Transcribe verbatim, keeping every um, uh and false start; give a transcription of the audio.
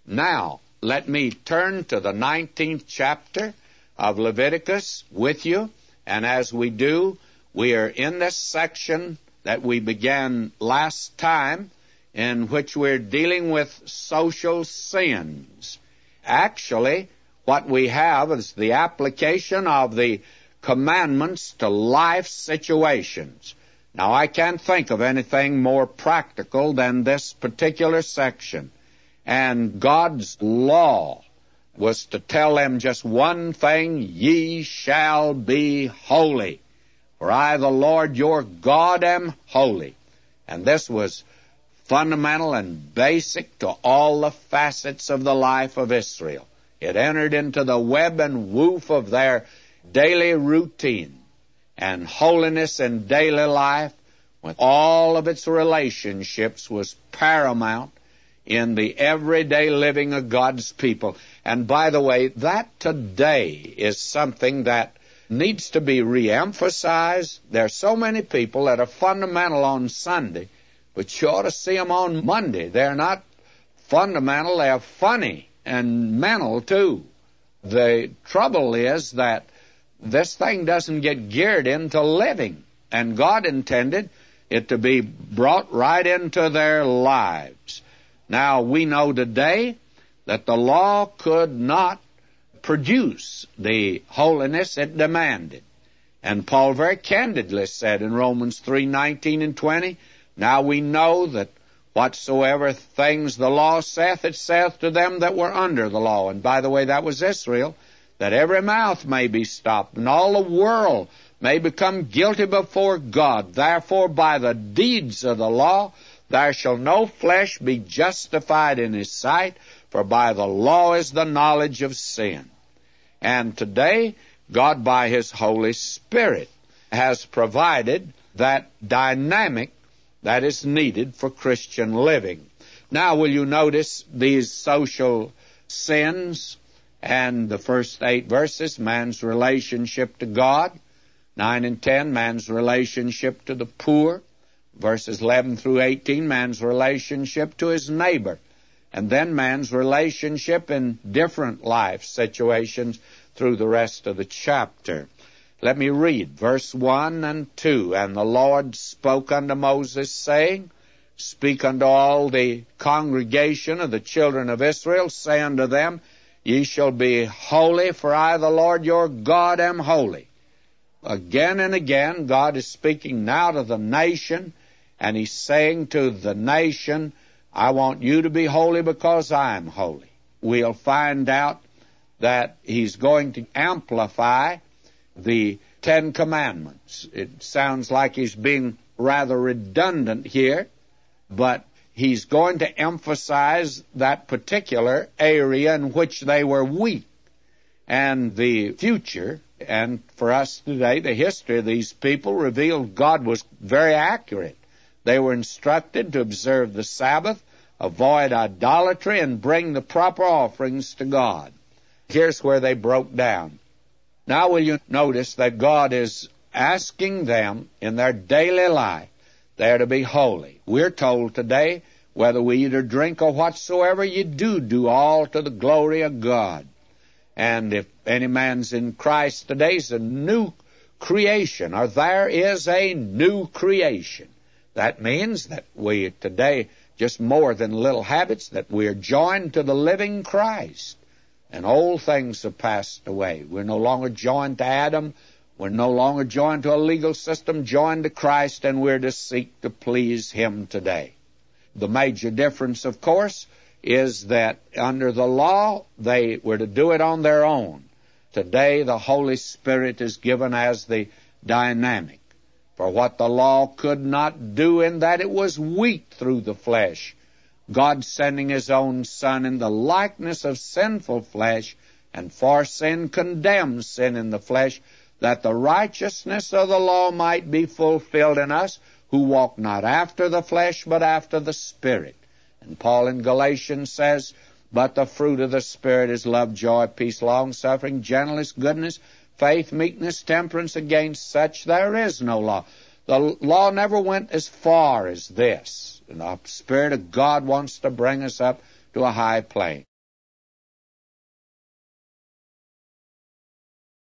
Now, let me turn to the nineteenth chapter of Leviticus with you, and as we do, we are in this section that we began last time, in which we're dealing with social sins. Actually, what we have is the application of the commandments to life situations. Now, I can't think of anything more practical than this particular section. And God's law was to tell them just one thing: ye shall be holy, for I, the Lord your God, am holy. And this was fundamental and basic to all the facets of the life of Israel. It entered into the web and woof of their daily routine. And holiness in daily life, with all of its relationships, was paramount in the everyday living of God's people. And by the way, that today is something that needs to be reemphasized. There are so many people that are fundamental on Sunday, but you ought to see them on Monday. They're not fundamental, they're funny and mental too. The trouble is that this thing doesn't get geared into living, and God intended it to be brought right into their lives. Now, we know today that the law could not produce the holiness it demanded. And Paul very candidly said in Romans three nineteen and twenty, now we know that whatsoever things the law saith, it saith to them that were under the law. And by the way, that was Israel, that every mouth may be stopped, and all the world may become guilty before God. Therefore, by the deeds of the law, there shall no flesh be justified in his sight, for by the law is the knowledge of sin. And today, God, by his Holy Spirit, has provided that dynamic that is needed for Christian living. Now, will you notice these social sins and the first eight verses? Man's relationship to God. Nine and ten, man's relationship to the poor. Verses eleven through eighteen, man's relationship to his neighbor. And then man's relationship in different life situations through the rest of the chapter. Let me read verse one and two. And the Lord spoke unto Moses, saying, speak unto all the congregation of the children of Israel, say unto them, ye shall be holy, for I, the Lord your God, am holy. Again and again, God is speaking now to the nation, and he's saying to the nation, I want you to be holy because I am holy. We'll find out that he's going to amplify the Ten Commandments. It sounds like he's being rather redundant here, but he's going to emphasize that particular area in which they were weak. And the future, and for us today, the history of these people revealed God was very accurate. They were instructed to observe the Sabbath, avoid idolatry, and bring the proper offerings to God. Here's where they broke down. Now will you notice that God is asking them in their daily life, they're to be holy. We're told today, whether we eat or drink or whatsoever you do, do all to the glory of God. And if any man's in Christ today, he's a new creation, or there is a new creation. That means that we today, just more than little habits, that we are joined to the living Christ. And old things have passed away. We're no longer joined to Adam. We're no longer joined to a legal system, joined to Christ, and we're to seek to please him today. The major difference, of course, is that under the law, they were to do it on their own. Today, the Holy Spirit is given as the dynamic. For what the law could not do, in that it was weak through the flesh, God sending his own Son in the likeness of sinful flesh, and for sin condemned sin in the flesh, that the righteousness of the law might be fulfilled in us, who walk not after the flesh, but after the Spirit. And Paul in Galatians says, but the fruit of the Spirit is love, joy, peace, long-suffering, gentleness, goodness, faith, meekness, temperance. Against such there is no law. The law never went as far as this. And the Spirit of God wants to bring us up to a high plane.